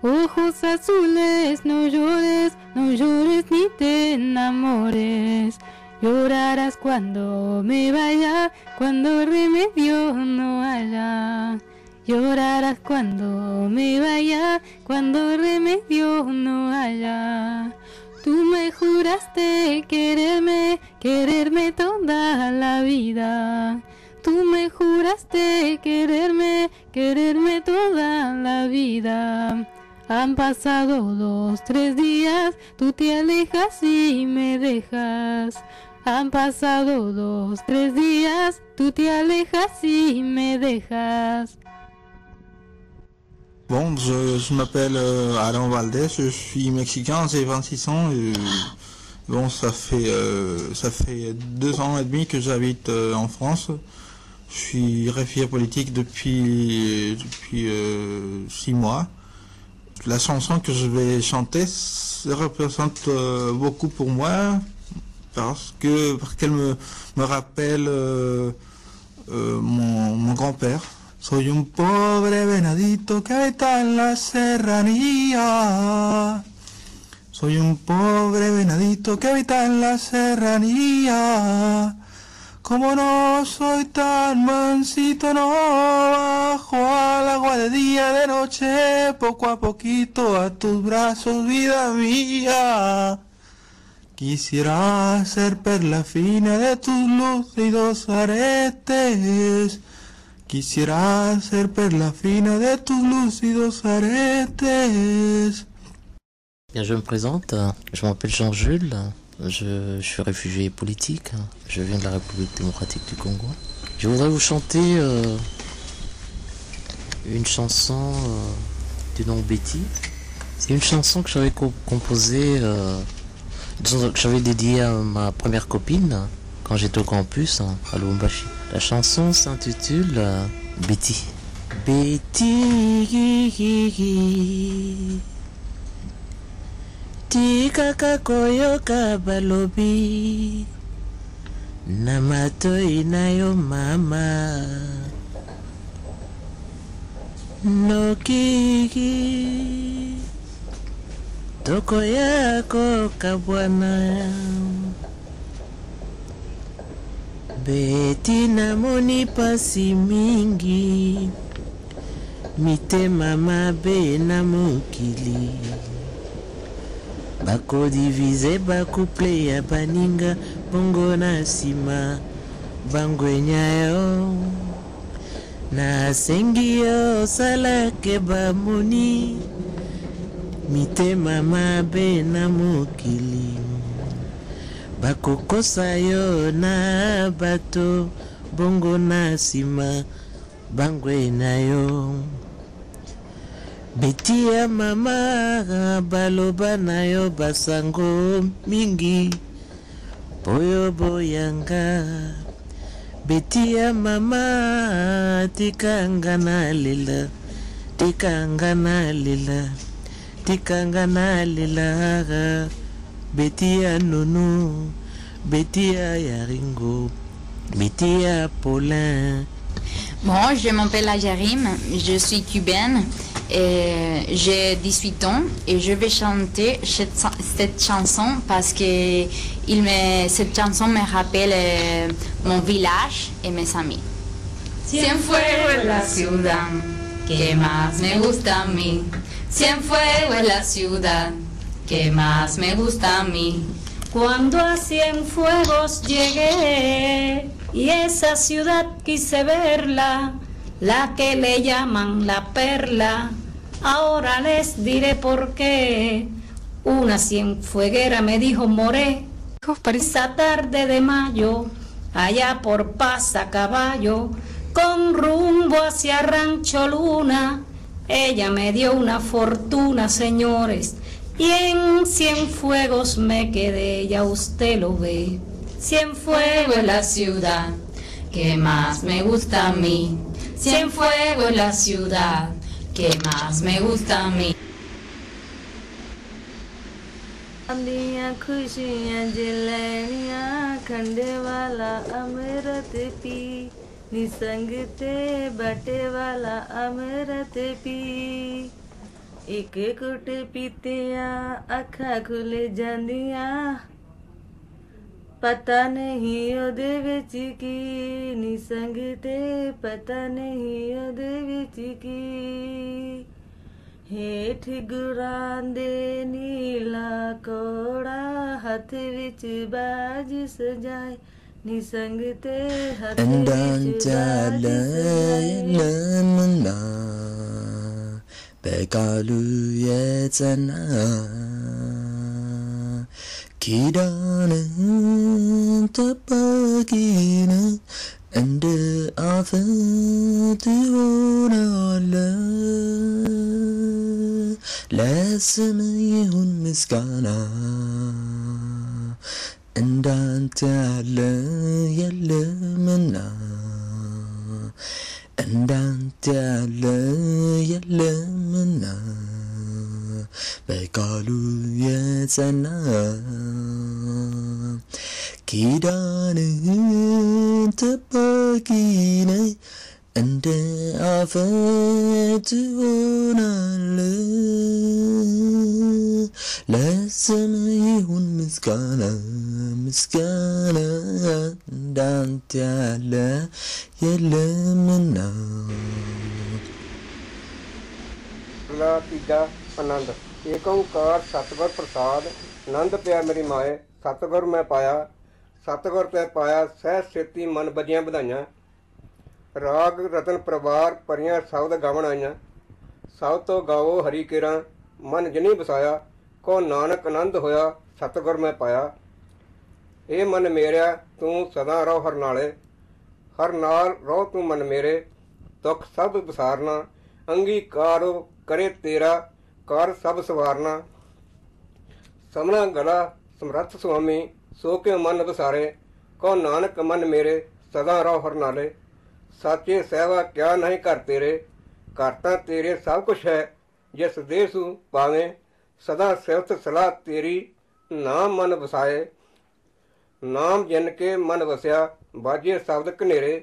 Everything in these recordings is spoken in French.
Ojos azules, no llores, no llores ni te enamores. Llorarás cuando me vaya, cuando remedio no haya. Llorarás cuando me vaya, cuando remedio no haya. Tú me juraste quererme, quererme toda la vida. Tú me juraste quererme, quererme toda la vida. Han pasado 2, 3 días, tú te alejas y me dejas. Han pasado 2, 3 días, tú te alejas y me dejas. Bon, je m'appelle Alain Valdez, je suis mexicain, j'ai 26 ans et bon, ça fait 2 ans et demi que j'habite en France. Je suis réfugié politique depuis 6 mois. La chanson que je vais chanter représente beaucoup pour moi parce qu'elle me rappelle mon grand-père. Soy un pobre venadito que habita en la serranía. Soy un pobre venadito que habita en la serranía. Como no soy tan mansito, no bajo al agua de día, de noche, poco a poquito a tus brazos, vida mía. Quisiera ser perla fina de tus lúcidos aretes. Quisiera ser perla fina de tus lúcidos aretes. Bien, je me présente, je m'appelle Jean-Jules, je suis réfugié politique, je viens de la République démocratique du Congo. Je voudrais vous chanter une chanson du nom Betty. C'est une chanson que j'avais composée, que j'avais dédiée à ma première copine quand j'étais au campus à Lubumbashi. La chanson s'intitule Betty. Betty, tikaka koyoka balobi na matoi na yo mama nokiki toko yako kabwana Betty namoni pasi mingi mitema mabe na mokili bako divize bakouple ya baninga bongo na nsima bangwenya yo nasengi yo osalake bamoni mitema mabe na mokili bakokosa yo na bato bongo na nsima bangwenya yo Betty ya mama baloba na yo basango mingi boyo boyanga Betty ya mama tikanga na lela tikanga na lela tikanga na lela Betty ya nono Betty ya yaringo Betty ya Paulin. Bon, je m'appelle Ajarim, je suis cubaine. J'ai 18 ans et je vais chanter cette chanson parce que cette chanson me rappelle mon village et mes amis. Cienfuegos es la ciudad que más me gusta a mí. Cienfuegos es la ciudad que más me gusta a mí. Cuando a Cienfuegos llegué y esa ciudad quise verla, la que le llaman la perla, ahora les diré por qué. Una cienfueguera me dijo moré, esa tarde de mayo, allá por Pasacaballo, con rumbo hacia Rancho Luna, ella me dio una fortuna, señores, y en Cienfuegos me quedé, ya usted lo ve. Cienfuegos es la ciudad que más me gusta a mí. Cienfuegos es la ciudad que más me gusta a mí. Andiyan khushiyan jilaniyan khande wala amrit pi nisang te bate wala amrit pi एक घुट पीतिया अखा खुल जांदिया पता नहीं ओदे विच की निसंग ते पता नहीं ओदे विच की हेठ गुरांदे नीला कोड़ा हाथ विच बाज सजाए निसंग ते हाथ विच बाज सजाए በቃሉ የጸና ኪዳንህን ጠባቂ ነህ እንደ አፍህ ትሆናለህ ለስምህ ይሁን ምስጋና እንዳንተ ያለ የለምና እንዳንተ ያለ የለምና በቃሉ የጸና ኪዳንህን ጠባቂ ነህ እንደ አፍህ ትሆናለህ ለስምህ ይሁን ምስጋና ምስጋና እንዳንተ ያለ የለምና तीजा आनंद एक ओंकार सतगुर प्रसाद आनंद पिया मेरी माए सतगुर मैं पाया सतगुर ते पाया सह सेती मन बजियां बधाइयां राग रतन प्रवार परियां शब्द गावन आईयां सब तो गाओ हरि केरा मन जिनी बसाया को नानक आनंद होया सतगुर मैं पाया ए मन मेरा तू सदा रहो हर नाले हर नाल रहो तू मन मेरे दुख सब बसारना अंगीकारो करे तेरा कर सब सवारना समना गला समरथ स्वामी सो के मन बसारे को नानक मन मेरे सदा रहो हर नाले साचे सहवा क्या नहीं कर तेरे करता तेरे सब कुछ है जिस देसु पावे सदा सिफत सलाह तेरी नाम मन बसाए नाम जिन के मन बसया बाजे शब्द Kanere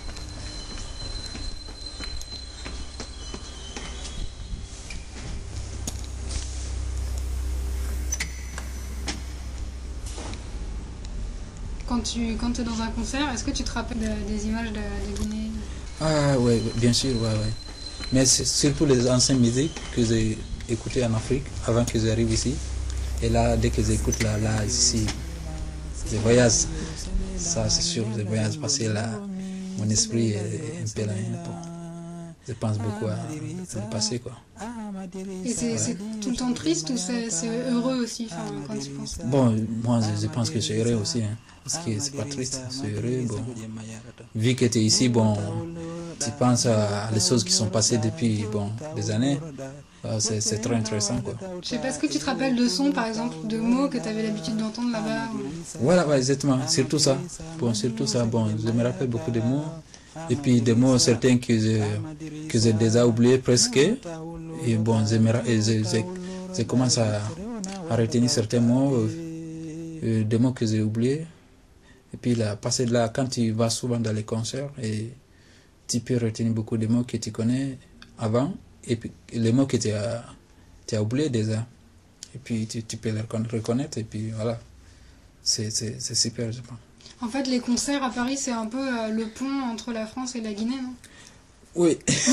Quand tu es dans un concert, est-ce que tu te rappelles des images de Guinée? Ah oui, bien sûr, ouais. Mais c'est surtout les anciennes musiques que j'ai écoutées en Afrique avant que j'arrive ici. Et là, dès que j'écoute là ici, je voyage. Ça, c'est sûr, je voyage parce que là, mon esprit est un peu là. Je pense beaucoup à le passé, quoi. Et c'est tout le temps triste ou c'est heureux aussi quand tu penses? Bon, moi, je pense que c'est heureux aussi, hein, parce que c'est pas triste, c'est heureux. Bon, vu que tu es ici, bon, tu penses à les choses qui sont passées depuis des années. C'est très intéressant, quoi. Je sais pas, est-ce que tu te rappelles de sons, par exemple, de mots que tu avais l'habitude d'entendre là-bas ou... Voilà, ouais, exactement, surtout ça. Bon, surtout ça. Bon, je me rappelle beaucoup de mots. Et puis des mots certains que j'ai déjà oubliés presque. Et bon, je commence à retenir certains mots, des mots que j'ai oubliés. Et puis là, passer de là, quand tu vas souvent dans les concerts, et tu peux retenir beaucoup de mots que tu connais avant, et puis les mots que tu as oubliés déjà. Et puis tu peux les reconnaître, et puis voilà. C'est super, je pense. En fait, les concerts à Paris, c'est un peu le pont entre la France et la Guinée, non? Oui.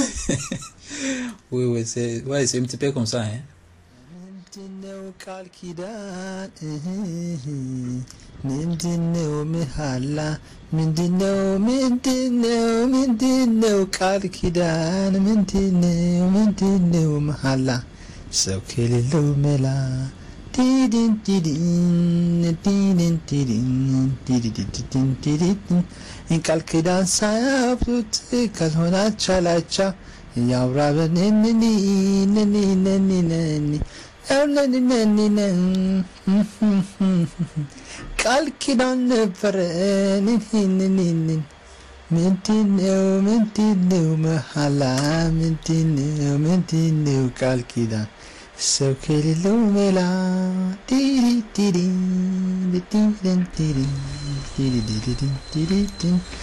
oui, c'est un petit peu comme ça, hein. ቃል ኪዳን ሳያብሩት ካልሆነ አቻላቻ ያውራበንኒ ቃል ኪዳን ነበረን ምንድነው መሐላ ምንድነው ቃል ኪዳን ሰው ከሌለው መላ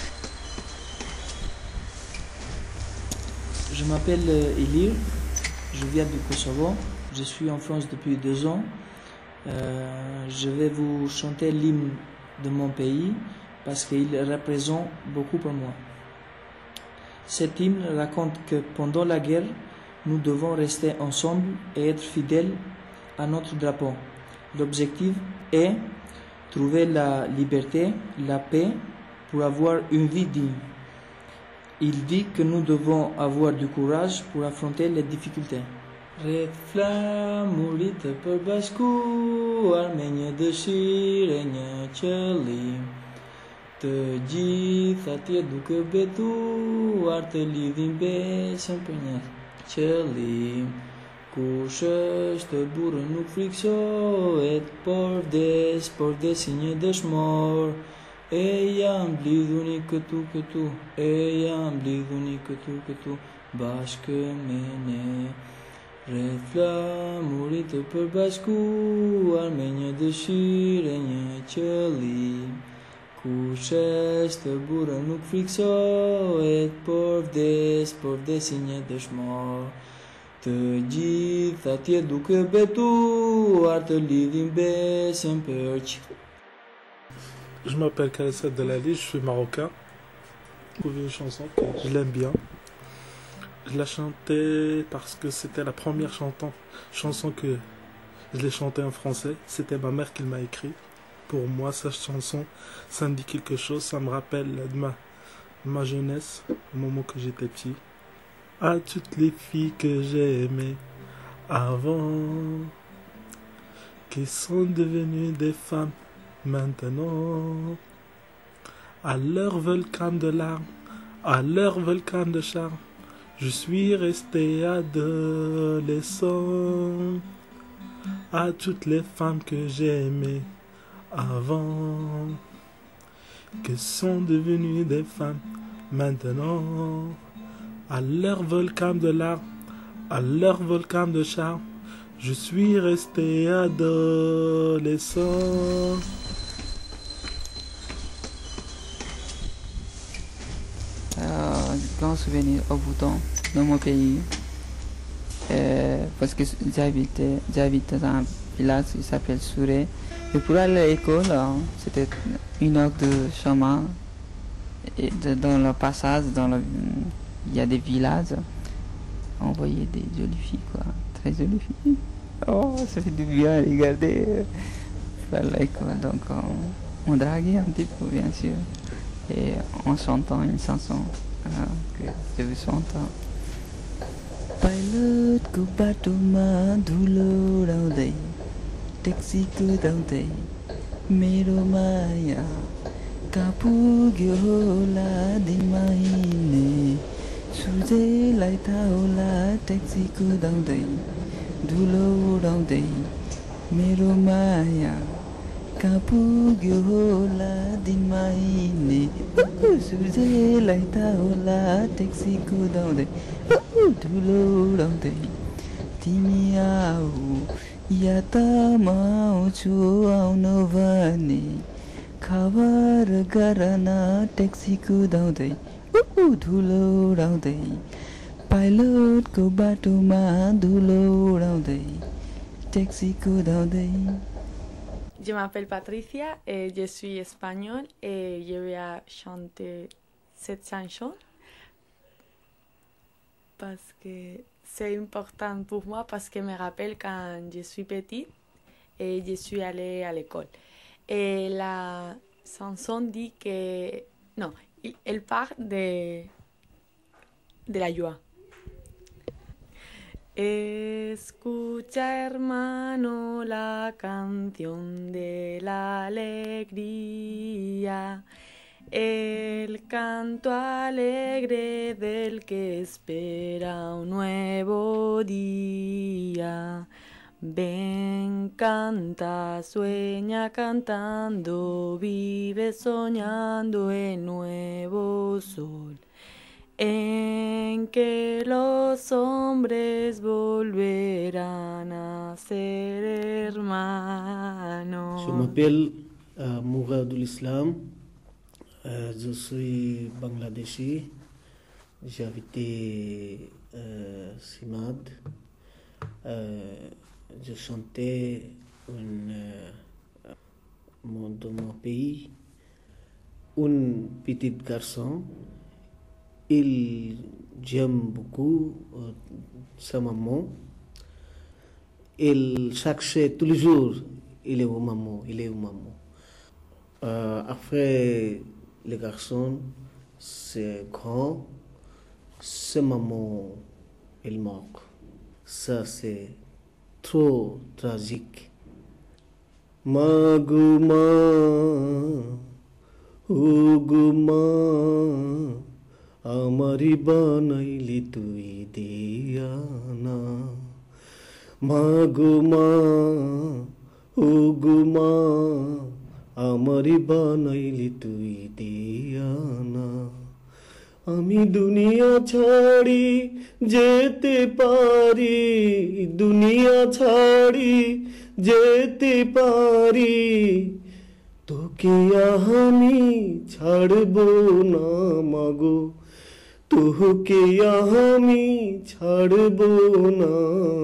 Je m'appelle Elir, je viens du Kosovo, je suis en France depuis 2 ans. Je vais vous chanter l'hymne de mon pays parce qu'il représente beaucoup pour moi. Cet hymne raconte que pendant la guerre, nous devons rester ensemble et être fidèles à notre drapeau. L'objectif est trouver la liberté, la paix pour avoir une vie digne. Il dit que nous devons avoir du courage pour affronter les difficultés. Reflamurit perbasku Armenia dëshirënja qëllim Të gjitha tjetë duke betuar Të lidhin besën për një qëllim Kush është burrë nuk friksohet Por vdes si një dëshmor E jam blidhuni këtu E jam blidhuni këtu Bashkë me ne Rreth flamurit të përbashkuar Me një dëshirë, një qëllim Kush është burrë nuk friksohet Por vdes si një dëshmor Të gjitha tjetë duke betuar Të lidhin besën për që. Je m'appelle Khaled Delali, je suis marocain. J'ai trouvé une chanson que je l'aime bien. Je la chantais parce que c'était la première chanson que je l'ai chantée en français. C'était ma mère qui m'a écrit. Pour moi, cette chanson, ça me dit quelque chose. Ça me rappelle de ma jeunesse, au moment que j'étais petit. À toutes les filles que j'ai aimées avant, qui sont devenues des femmes maintenant, à leur volcan de larmes, à leur volcan de charme, je suis resté adolescent. À toutes les femmes que j'ai aimées avant, qui sont devenues des femmes maintenant, à leur volcan de larmes, à leur volcan de charme, je suis resté adolescent. Grand souvenir au Bhoutan, dans mon pays, parce que j'habite dans un village qui s'appelle Souré. Et pour aller à l'école, c'était 1 heure de chemin. Et dans le passage, il y a des villages. On voyait des jolies filles, quoi, très jolies filles. Oh, ça fait du bien à regarder. Faire l'école, donc on draguait un petit peu, bien sûr. Et en chantant une chanson que je vous chante. Pilot को बाटोमा धुलो उडाउँदै ट्याक्सीको दाउँदै मेरो माया कहाँ पुग्यो होला दिनमा हिँड्ने सुझेलाई थाहा होला ट्याक्सीको दाउँदै धुलो उडाउँदै मेरो माया कहाँ पुग्यो होला दिनमा हिँड्ने सुझेलाई थाहा होला ट्याक्सीको दाउँदै धुलो उडाउँदै तिमी आऊ या त म आउँछु आउनु भने खबर गर न ट्याक्सी कुदाउँदै धुलो उडाउँदै पाइलटको बाटोमा धुलो उडाउँदै ट्याक्सी कुदाउँदै. Je m'appelle Patricia et je suis espagnole et je vais chanter cette chanson parce que c'est important pour moi parce que me rappelle quand je suis petite et je suis allée à l'école. Et la chanson dit que... Non, elle parle de la joie. Escucha, hermano, la canción de la alegría, el canto alegre del que espera un nuevo día. Ven, canta, sueña cantando, vive soñando el nuevo sol, en que los hombres volverán a ser hermanos. Je m'appelle Mouradoul Islam, je suis bangladeshi, j'ai habité Simad Je chantais dans mon pays. Un petit garçon, il aime beaucoup sa maman. Il cherche tous les jours, il est où maman, il est où maman. Après, les garçons, c'est grand, c'est maman, il manque. Ça, c'est trop tragique. Maguma, Uguma, Amari banaili tui diana. Maguma, Uguma, Amari banaili tui diana. Ami dunia chhadi jete pari, dunia chhadi jete pari. তোকে আমি ছাড়ব না মাগো, তোকে আমি ছাড়ব না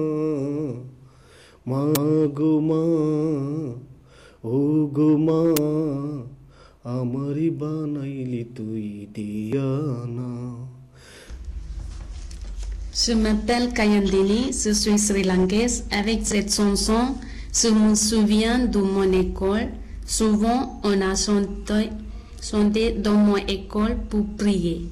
মাগো মা, ও গো মা, আমারই বানাইলি তুই দিয়ানা। Je m'appelle Kayandini, je suis sri-lankaise. Avec cette chanson, je me souviens de mon école. Souvent, on a chanté dans mon école pour prier.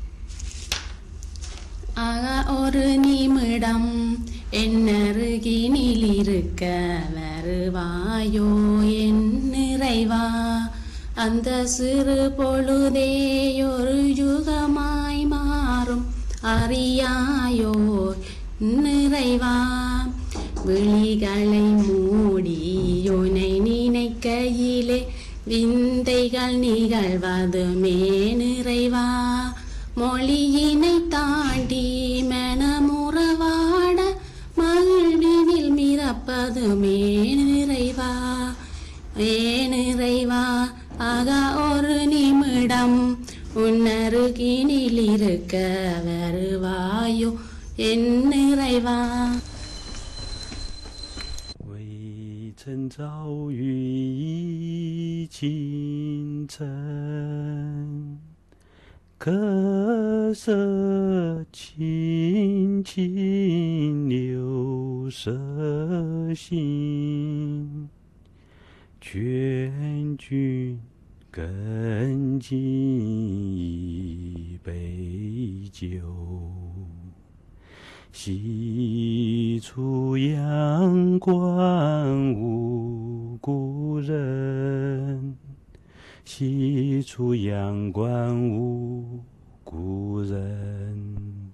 Aga oru nimidam ennaruginiil irukka varuvayo en niraiva. Andha siru poludhe oru yugamai maarum ariyayo niraiva. விழிகளை மூடி உன்னை நினைக்கையிலே விந்தைகள் நிகழ்வதுமே நிறைவா. மொழியினை தாண்டி மனமுறவாட மகிழ்வினில் மிதப்பதுமே நிறைவா. நிறைவா. ஆக ஒரு நிமிடம் உன்னருகினில் இருக்க வருவாயோ என் நிறைவா. 晨早雨浥轻尘，客舍青青柳色新，劝君更尽一杯酒。 西出阳关无故人，西出阳关无故人。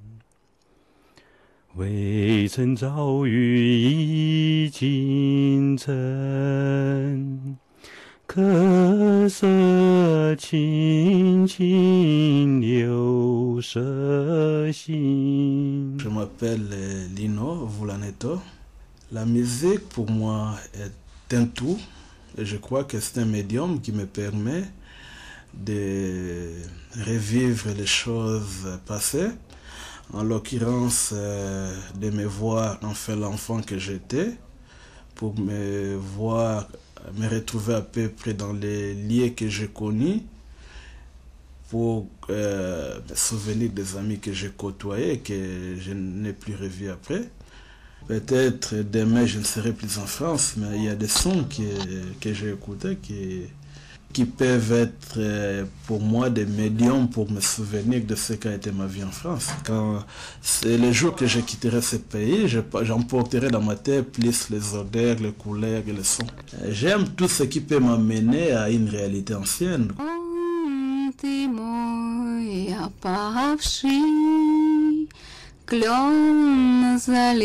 渭城朝雨浥轻尘，客舍青青柳色新。 Je m'appelle Lino Vulaneto. La musique pour moi est un tout et je crois que c'est un médium qui me permet de revivre les choses passées, en l'occurrence de me voir enfin l'enfant que j'étais, pour me voir, me retrouver à peu près dans les lieux que j'ai connus, pour me souvenir des amis que j'ai côtoyés et que je n'ai plus revus après. Peut-être demain je ne serai plus en France, mais il y a des sons que j'ai écoutés qui peuvent être pour moi des médiums pour me souvenir de ce qu'a été ma vie en France. Quand c'est le jour que je quitterai ce pays, j'emporterai dans ma tête plus les odeurs, les couleurs et les sons. J'aime tout ce qui peut m'amener à une réalité ancienne. Ты мой опавший, клен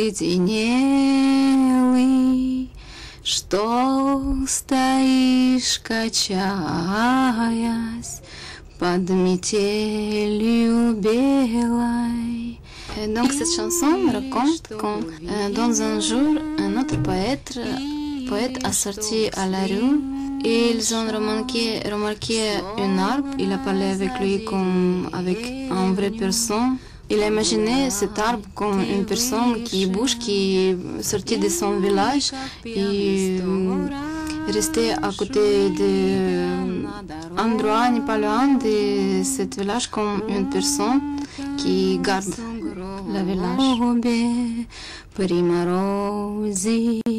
заледенелый, что стоишь, качаясь под метелью белой. Donc cette chanson me raconte quand dans un jour un autre poète a sorti à la rue. Ils ont remarqué un arbre, il a parlé avec lui comme avec une vraie personne Il a imaginé cet arbre comme une personne qui bouge, qui est sortie de son village et restait à côté d'un endroit n'est pas loin de ce village comme une personne qui garde le village.